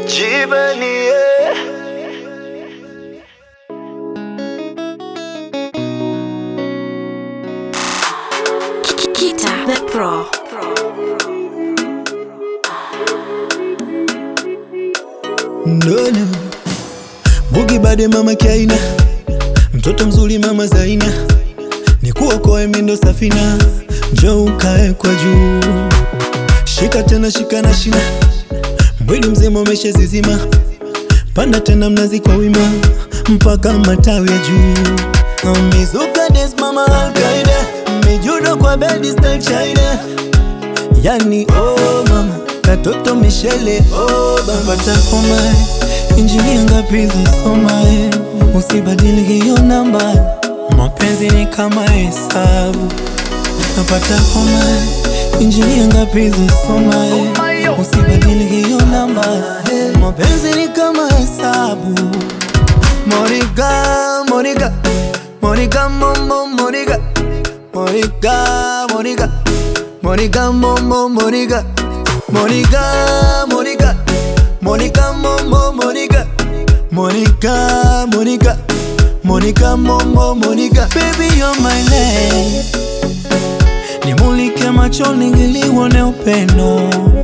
Jibanie. Kita the Pro. Ndona Bugi bade mama Kiaina, mtoto mzuri mama Zaina, nikuokoe mindo safina, njoo ukae kwa juu. Shika tena shika na shina, mwili mzima umeshazizima, panda tena mnazi kwa wima, mpaka matawi ya juu. Mizuka des mama Al-Qaeda, mijudo kwa bedi style China. Yani oh mama, katoto Michelle oh baba takoma. Injini ngapi zasoma, usibadili hiyo namba. Mapenzi ni kama hesabu, napata homa. Injini ngapi zasoma, usibadili hiyo namba. Mapenzi ni kama hesabu. Monica, Monica, Monica, Momo, Monica, Monica, Monica, Monica, Momo, Monica, Monica, Monica, Monica, Momo, Monica, Monica, Monica, Monica, Momo, Monica. Baby you're my lady, nimulike machoni ili uone upendo.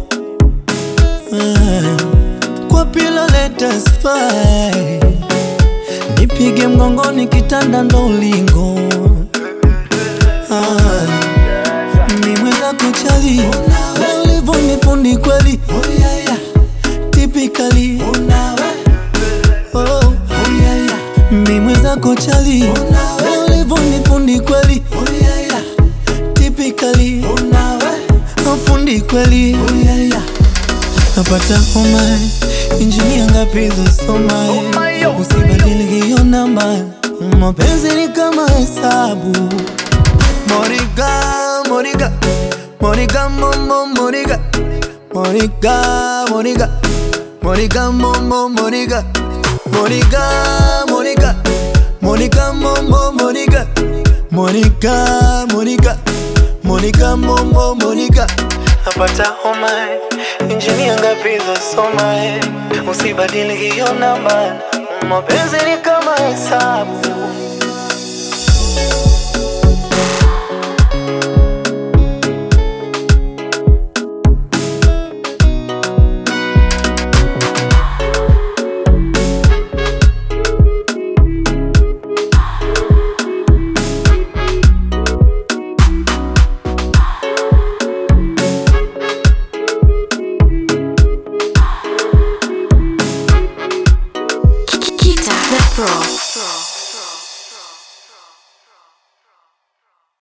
Kwa pila let us fight, nipige mgongoni kitanda ndo ulingo. Nimeweza kuchali ulivo nifundi kweli, typically nimeweza kuchali ulivo nifundi kweli, typically fundi kweli. Napata homa, injini ngapi zasoma, usibadili hiyo namba. Mapenzi ni kama hesabu. Monica, Monica, Monica, Momo, Monica, Monica, Monica, Monica, Momo, Monica, Monica, Monica, Monica, Momo, Monica, Monica, Monica, Monica, Momo, Monica. Napata homa, injini ngapi zasoma, usibadili hiyo namba. Mapenzi ni kama hesabu. Kita the Pro.